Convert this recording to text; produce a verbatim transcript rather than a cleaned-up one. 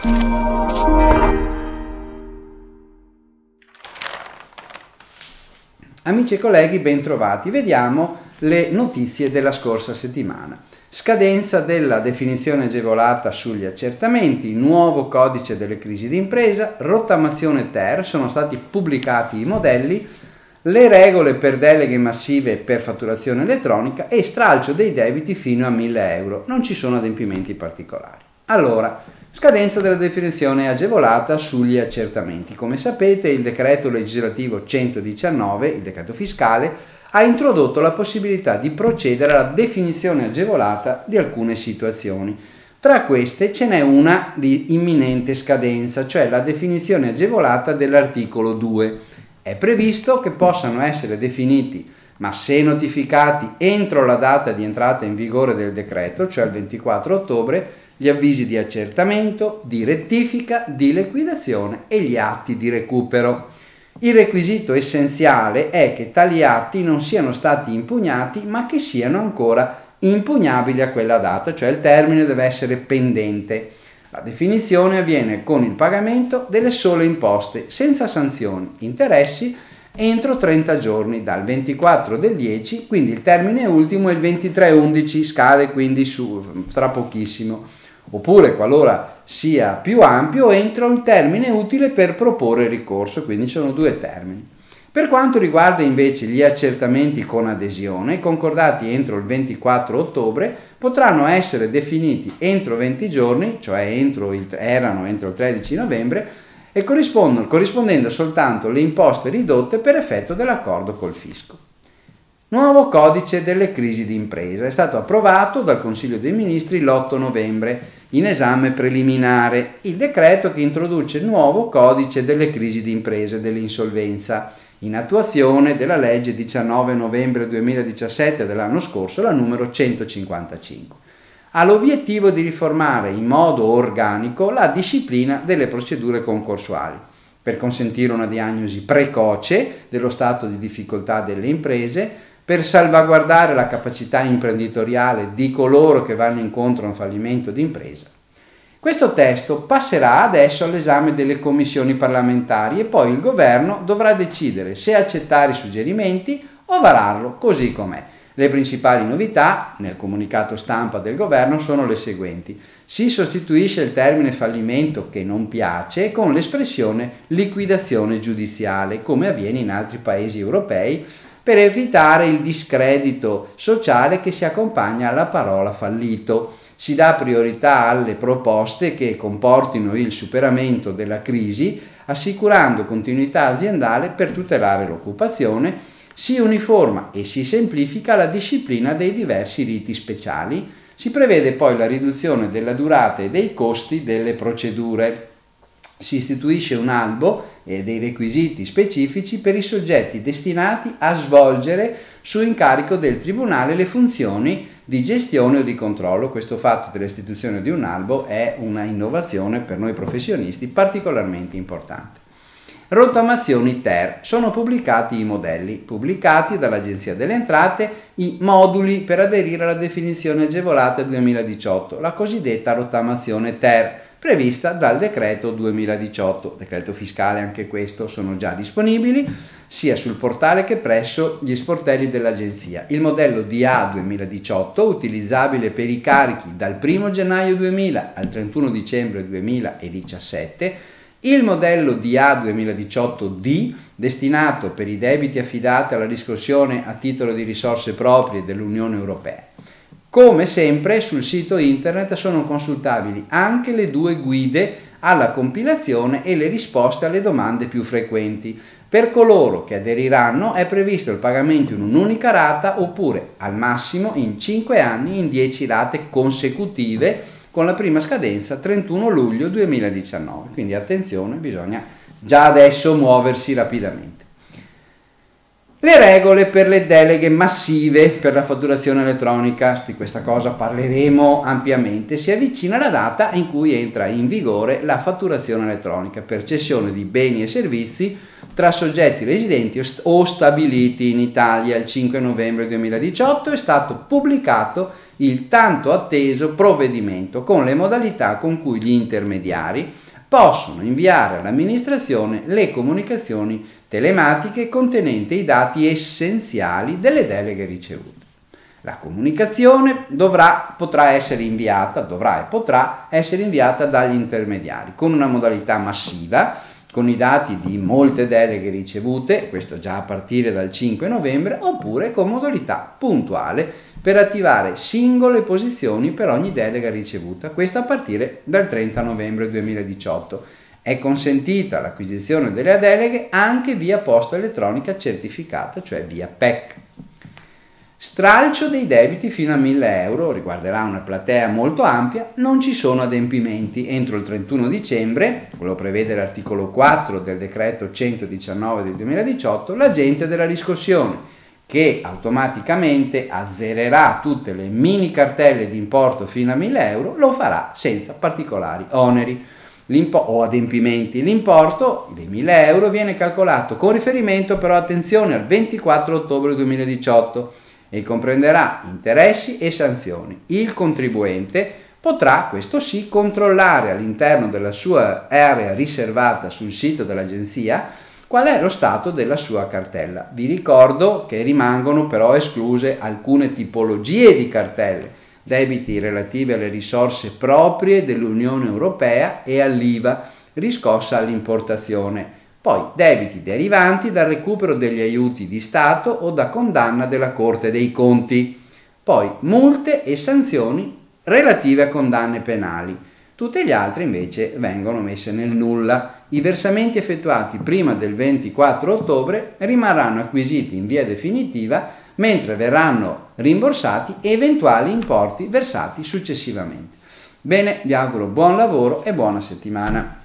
Amici e colleghi, ben trovati. Vediamo le notizie della scorsa settimana. Scadenza della definizione agevolata sugli accertamenti, nuovo codice delle crisi d'impresa, rottamazione ter, sono stati pubblicati i modelli, le regole per deleghe massive per fatturazione elettronica e stralcio dei debiti fino a mille euro. Non ci sono adempimenti particolari. Allora, scadenza della definizione agevolata sugli accertamenti. Come sapete, il decreto legislativo centodiciannove, il decreto fiscale, ha introdotto la possibilità di procedere alla definizione agevolata di alcune situazioni. Tra queste ce n'è una di imminente scadenza, cioè la definizione agevolata dell'articolo due. È previsto che possano essere definiti, ma se notificati entro la data di entrata in vigore del decreto, cioè il ventiquattro ottobre, gli avvisi di accertamento, di rettifica, di liquidazione e gli atti di recupero. Il requisito essenziale è che tali atti non siano stati impugnati, ma che siano ancora impugnabili a quella data, cioè il termine deve essere pendente. La definizione avviene con il pagamento delle sole imposte, senza sanzioni, interessi, entro trenta giorni dal ventiquattro del dieci, quindi il termine ultimo è il ventitré undici, scade quindi su, tra pochissimo. Oppure, qualora sia più ampio, entro il termine utile per proporre ricorso, quindi sono due termini. Per quanto riguarda invece gli accertamenti con adesione, concordati entro il ventiquattro ottobre, potranno essere definiti entro venti giorni, cioè entro il, erano entro il tredici novembre, e corrispondono, corrispondendo soltanto le imposte ridotte per effetto dell'accordo col fisco. Nuovo codice delle crisi d'impresa è stato approvato dal Consiglio dei Ministri l'otto novembre, in esame preliminare, il decreto che introduce il nuovo codice delle crisi d'impresa e dell'insolvenza, in attuazione della legge diciannove novembre duemiladiciassette dell'anno scorso, la numero centocinquantacinque. Ha l'obiettivo di riformare in modo organico la disciplina delle procedure concorsuali, per consentire una diagnosi precoce dello stato di difficoltà delle imprese, per salvaguardare la capacità imprenditoriale di coloro che vanno incontro a un fallimento d'impresa. Questo testo passerà adesso all'esame delle commissioni parlamentari e poi il governo dovrà decidere se accettare i suggerimenti o vararlo così com'è. Le principali novità nel comunicato stampa del governo sono le seguenti. Si sostituisce il termine fallimento che non piace con l'espressione liquidazione giudiziale, come avviene in altri paesi europei, per evitare il discredito sociale che si accompagna alla parola fallito. Si dà priorità alle proposte che comportino il superamento della crisi, assicurando continuità aziendale per tutelare l'occupazione. Si uniforma e si semplifica la disciplina dei diversi riti speciali. Si prevede poi la riduzione della durata e dei costi delle procedure. Si istituisce un albo e dei requisiti specifici per i soggetti destinati a svolgere su incarico del Tribunale le funzioni di gestione o di controllo. Questo fatto dell'istituzione di un albo è una innovazione per noi professionisti particolarmente importante. Rottamazioni ter. Sono pubblicati i modelli, pubblicati dall'Agenzia delle Entrate, i moduli per aderire alla definizione agevolata duemiladiciotto, la cosiddetta rottamazione ter, prevista dal decreto duemiladiciotto, decreto fiscale anche questo, sono già disponibili sia sul portale che presso gli sportelli dell'agenzia. Il modello D A duemiladiciotto, utilizzabile per i carichi dal primo gennaio duemila al trentuno dicembre duemiladiciassette, il modello D A duemiladiciotto D, destinato per i debiti affidati alla riscossione a titolo di risorse proprie dell'Unione Europea. Come sempre sul sito internet sono consultabili anche le due guide alla compilazione e le risposte alle domande più frequenti. Per coloro che aderiranno è previsto il pagamento in un'unica rata oppure al massimo in cinque anni in dieci rate consecutive con la prima scadenza trentuno luglio duemiladiciannove. Quindi attenzione, bisogna già adesso muoversi rapidamente. Le regole per le deleghe massive per la fatturazione elettronica, di questa cosa parleremo ampiamente. Si avvicina la data in cui entra in vigore la fatturazione elettronica per cessione di beni e servizi tra soggetti residenti o stabiliti in Italia. Il cinque novembre duemiladiciotto è stato pubblicato il tanto atteso provvedimento con le modalità con cui gli intermediari possono inviare all'amministrazione le comunicazioni telematiche contenenti i dati essenziali delle deleghe ricevute. La comunicazione dovrà, potrà essere inviata, dovrà e potrà essere inviata dagli intermediari con una modalità massiva, con i dati di molte deleghe ricevute, questo già a partire dal cinque novembre, oppure con modalità puntuale per attivare singole posizioni per ogni delega ricevuta, questo a partire dal trenta novembre duemiladiciotto. È consentita l'acquisizione delle deleghe anche via posta elettronica certificata, cioè via P E C. Stralcio dei debiti fino a mille euro, riguarderà una platea molto ampia, non ci sono adempimenti. Entro il trentuno dicembre, quello prevede l'articolo quattro del decreto centodiciannove del duemiladiciotto, l'agente della riscossione, che automaticamente azzererà tutte le mini cartelle di importo fino a mille euro, lo farà senza particolari oneri o adempimenti. L'importo dei mille euro viene calcolato con riferimento però, attenzione, al ventiquattro ottobre duemiladiciotto, e comprenderà interessi e sanzioni. Il contribuente potrà, questo sì, controllare all'interno della sua area riservata sul sito dell'agenzia qual è lo stato della sua cartella. Vi ricordo che rimangono però escluse alcune tipologie di cartelle: debiti relativi alle risorse proprie dell'Unione Europea e all'I V A riscossa all'importazione. Poi debiti derivanti dal recupero degli aiuti di Stato o da condanna della Corte dei Conti. Poi multe e sanzioni relative a condanne penali. Tutte le altre invece vengono messe nel nulla. I versamenti effettuati prima del ventiquattro ottobre rimarranno acquisiti in via definitiva, mentre verranno rimborsati eventuali importi versati successivamente. Bene, vi auguro buon lavoro e buona settimana.